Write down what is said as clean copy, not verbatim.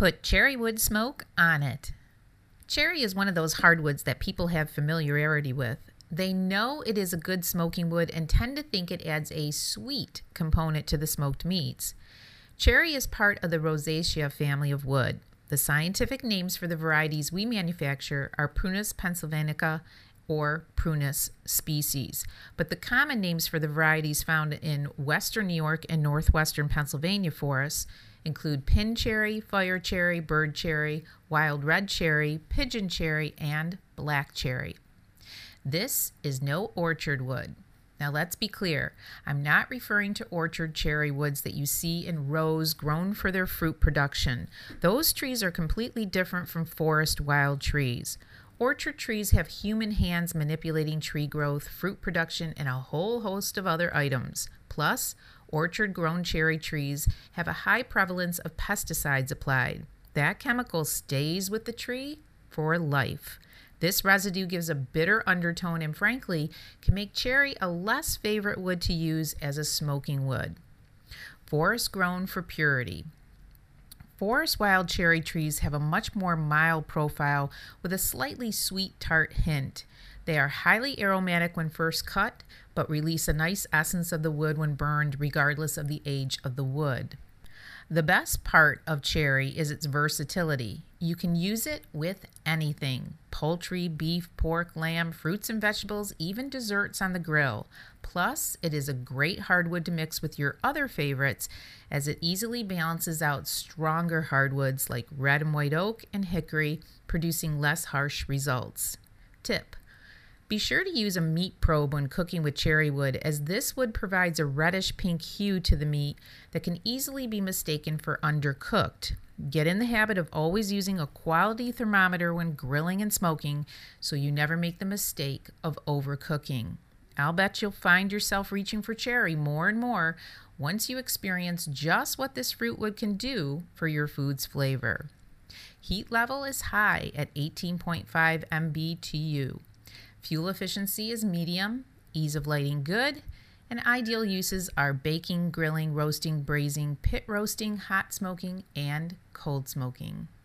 Put cherry wood smoke on it. Cherry is one of those hardwoods that people have familiarity with. They know it is a good smoking wood and tend to think it adds a sweet component to the smoked meats. Cherry is part of the Rosaceae family of wood. The scientific names for the varieties we manufacture are Prunus pennsylvanica or Prunus species, but the common names for the varieties found in western New York and northwestern Pennsylvania forests include pin cherry, fire cherry, bird cherry, wild red cherry, pigeon cherry, and black cherry. This is no orchard wood. Now let's be clear, I'm not referring to orchard cherry woods that you see in rows grown for their fruit production. Those trees are completely different from forest wild trees. Orchard trees have human hands manipulating tree growth, fruit production, and a whole host of other items. Plus, orchard-grown cherry trees have a high prevalence of pesticides applied. That chemical stays with the tree for life. This residue gives a bitter undertone and frankly can make cherry a less favorite wood to use as a smoking wood. Forest grown for purity. Forest wild cherry trees have a much more mild profile with a slightly sweet tart hint. They are highly aromatic when first cut, but release a nice essence of the wood when burned regardless of the age of the wood. The best part of cherry is its versatility. You can use it with anything: poultry, beef, pork, lamb, fruits and vegetables, even desserts on the grill. Plus, it is a great hardwood to mix with your other favorites as it easily balances out stronger hardwoods like red and white oak and hickory, producing less harsh results. Tip: be sure to use a meat probe when cooking with cherry wood, as this wood provides a reddish pink hue to the meat that can easily be mistaken for undercooked. Get in the habit of always using a quality thermometer when grilling and smoking so you never make the mistake of overcooking. I'll bet you'll find yourself reaching for cherry more and more once you experience just what this fruit wood can do for your food's flavor. Heat level is high at 18.5 MBTU. Fuel efficiency is medium, ease of lighting good, and ideal uses are baking, grilling, roasting, braising, pit roasting, hot smoking, and cold smoking.